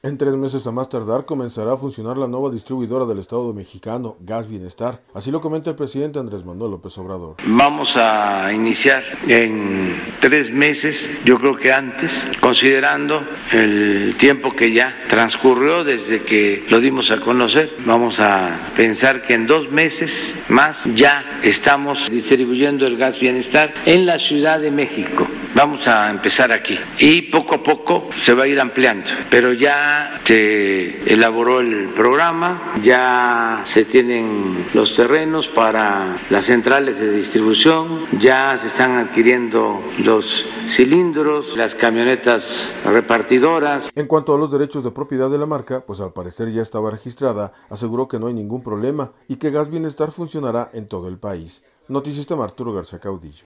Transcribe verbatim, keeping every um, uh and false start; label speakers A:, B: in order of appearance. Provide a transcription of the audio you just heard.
A: En tres meses a más tardar comenzará a funcionar la nueva distribuidora del Estado mexicano, Gas Bienestar. Así lo comenta el presidente Andrés Manuel López Obrador.
B: Vamos a iniciar en tres meses, yo creo que antes, considerando el tiempo que ya transcurrió desde que lo dimos a conocer. Vamos a pensar que en dos meses más ya estamos distribuyendo el Gas Bienestar en la Ciudad de México. Vamos a empezar aquí y poco a poco se va a ir ampliando, pero ya se elaboró el programa, ya se tienen los terrenos para las centrales de distribución, ya se están adquiriendo los cilindros, las camionetas repartidoras.
A: En cuanto a los derechos de propiedad de la marca, pues al parecer ya estaba registrada, aseguró que no hay ningún problema y que Gas Bienestar funcionará en todo el país. Noticias de Arturo García Caudillo.